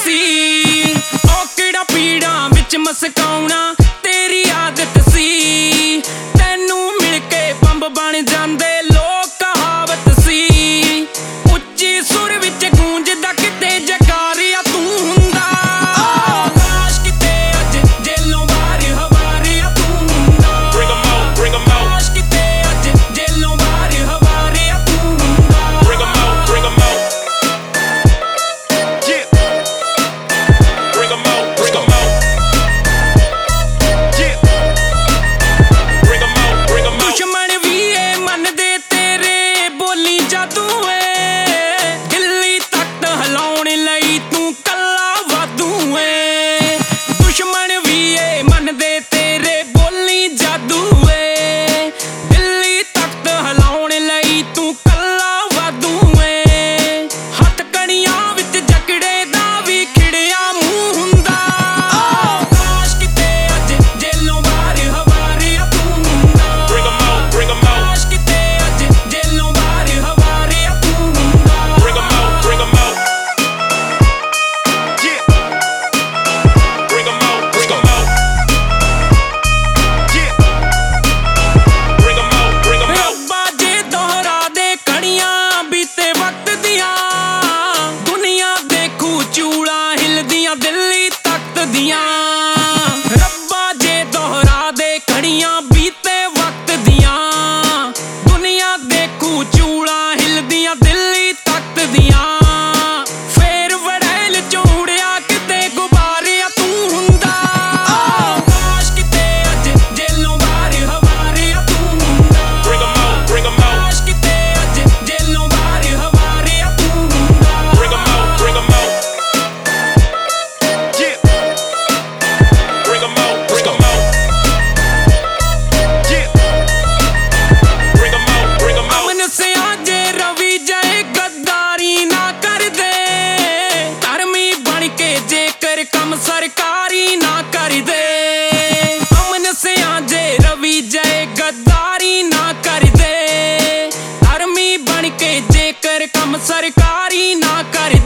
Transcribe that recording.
ਸੀ। ਉਹ ਕਿਹੜਾ ਪੀੜਾਂ ਵਿੱਚ ਮਸਕਾਉਣਾ ਤੇਰੀ ਆਦਤ ਸੀ। ਤੈਨੂੰ ਮਿਲ ਕੇ ਬੰਬ ਬਣ ਜਾਂਦੇ ਲੋਕ ਕਹਾਵਤ ਸੀ। ਉੱਚੀ ਸੁਰ ਵਿੱਚ ਗੂੰਜਦਾ ਕਿਤੇ ਜਕਾਰਿਆ ਤੂੰ ਹੁੰਦਾ। ਕਾਸ਼ ਕਿਤੇ ਅੱਜ ਜੇਲੋਂ ਬਾਹਰ ਹਵਾਰਿਆ ਤੂੰ ਹੁੰਦਾ। ਕਾਸ਼ ਕਿਤੇ ਅੱਜ ਜੇਲੋਂ ਬਾਹਰ ਹਵਾਰਿਆ ਤੂੰ ਹੁੰਦਾ। ਦੁਸ਼ਮਣ ਵੀ ਇਹ ਮੰਨਦੇ ਤੇਰੇ ਬੋਲੀ ਜਾਦੂ ਏ। ਦਿੱਲੀ ਤਖਤ ਹਿਲਾਉਣ ਲਈ ਤੂੰ ਕੱਲਾ ਵਾਧੂ ਏ। ਦੁਸ਼ਮਣ ਵੀ ਇਹ ਮੰਨਦੇ ਤੇਰੇ ਬੋਲੀ ਜਾਦੂ ਏ। ਦਿੱਲੀ ਤਖਤ ਹਿਲਾਉਣ ਲਈ ਤੂੰ ਕੱਲਾ ਵਾਧੂ ਏ। ਹੱਥ ਕਣੀਆਂ ਵਿੱਚ ਜਕੜੇ ਦਾ ਵੀ ਖਿੜਿਆ ਮੂੰਹ ਹੁੰਦਾ। ਕਾਸ਼ ਕਿਤੇ ਅੱਜ ਜੇਲੋਂ ਬਾਹਰ ਹਵਾਰਿਆ ਤੂੰ ਹੁੰਦਾ। ਕਾਸ਼ ਕਿਤੇ ਅੱਜ ਜੇਲੋਂ ਬਾਹਰ ਹਵਾਰਿਆ ਤੂੰ ਹੁੰਦਾ। ਰੱਬਾ ਜੇ ਦੁਹਰਾ ਦੇ ਕਣੀਆਂ ਬੀਤੇ ਵਕਤ ਦੀਆਂ। ਦੁਨੀਆ ਦੇਖੂ ਚੂੜਾ ਹਿਲਦੀਆਂ ਦਿੱਲੀ ਤਖਤ ਦੀਆਂ। ਰੱਬਾ ਜੇ ਦੁਹਰਾ ਦੇ ਕਣੀਆਂ ਬੀਤੇ ਵਕਤ ਦੀਆਂ। ਦੁਨੀਆ ਦੇਖੂ ਚੂੜਾ ਹਿਲਦੀਆਂ ਦਿੱਲੀ ਤਖਤ ਦੀਆਂ। ਫੇਰ ਵੜੈਲ ਚੂੜਿਆ ਕਿਤੇ ਗੁਬਾਰਿਆ ਤੂੰ ਹੁੰਦਾ। ਕਾਸ਼ ਕਿਤੇ ਅੱਜ ਜੇਲੋਂ ਬਾਹਰ ਹਵਾਰਿਆ ਤੂੰ ਹੁੰਦਾ। ਕਾਸ਼ ਕਿਤੇ ਅੱਜ ਜੇਲੋਂ ਬਾਹਰ ਹਵਾਰਿਆ ਤੂੰ ਹੁੰਦਾ। ਅਮਨ ਸਿਆਂ ਜੇ ਰਵੀ ਜਏ ਗੱਦਾਰੀ ਨਾ ਕਰਦੇ। ਧਰਮੀ ਬਣ ਕੇ ਜੇਕਰ ਕੰਮ ਸਰਕਾਰੀ ਨਾ ਕਰਦੇ। ਅਮਨ ਸਿਆਂ ਜੇ ਰਵੀ ਜਏ ਗੱਦਾਰੀ ਨਾ ਕਰਦੇ। ਧਰਮੀ ਬਣ ਕੇ ਜੇਕਰ ਕੰਮ ਸਰਕਾਰੀ ਨਾ ਕਰਦੇ।